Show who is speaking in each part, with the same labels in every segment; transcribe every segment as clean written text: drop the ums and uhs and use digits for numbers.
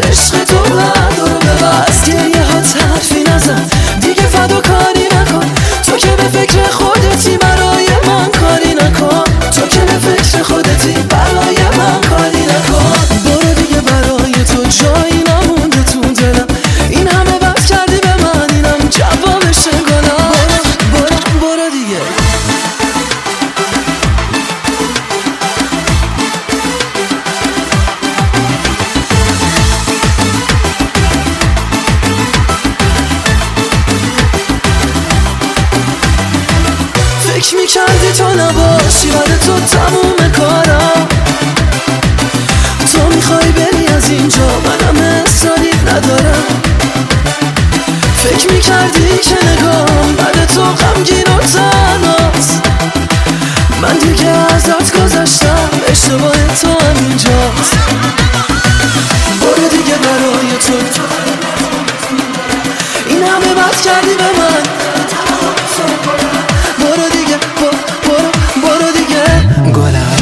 Speaker 1: عشق تو بردارو ببر. از گریه ها حرفی نزن دیگه، فداکاری نکن. تو که به فکر خودتی برای من کاری نکن. تو که به فکر خودتی برای من کاری نکن. برو دیگه، برای تو جایی نمونده تو دلم. این همه بس کردی به من، اینم جوابشه گلم. برو دیگه. فکر میکردی تو نباشی بعد تو تموم کارم. تو میخوای بری از اینجا، منم اصراری ندارم. فکر میکردی که نگام بعد تو غمگین و تنهاست. من دیگه ازت گذشتم، اشتباه تو همینجاست. برو دیگه، برای تو این همه بد کردی به من. برو دیگه، برو دیگه گلم.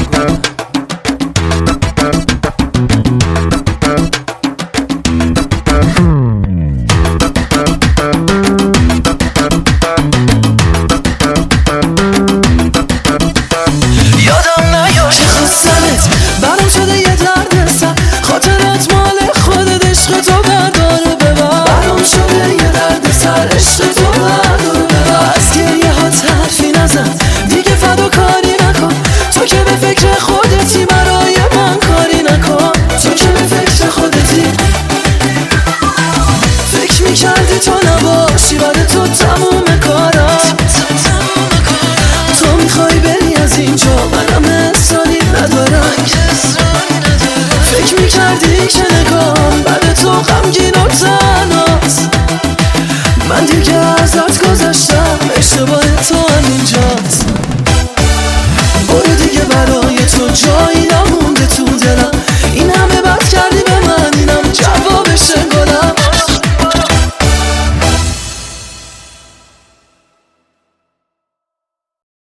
Speaker 1: یادم نیار که خواستمت، برام شده یه درد سر. خاطرت مال خودت، عشق تو بردارو ببر. برام شده یه درد سر، عشق تو بردارو ببر. از گریه ها حرفی نزن دیگه، فداکاری نکن. تو که به فکر خودتی برای من کاری نکن. تو که به فکر خودتی. فکر میکردی تو نباشی بعد تو تموم کارم. تو میخوای بری از اینجا، منم اصراری ندارم. فکر میکردی که نگام بعد تو غمگین و تنهاست. من دیگه ازت گذشتم، اشتباه تو همینجاست. برو دیگه، برای تو جایی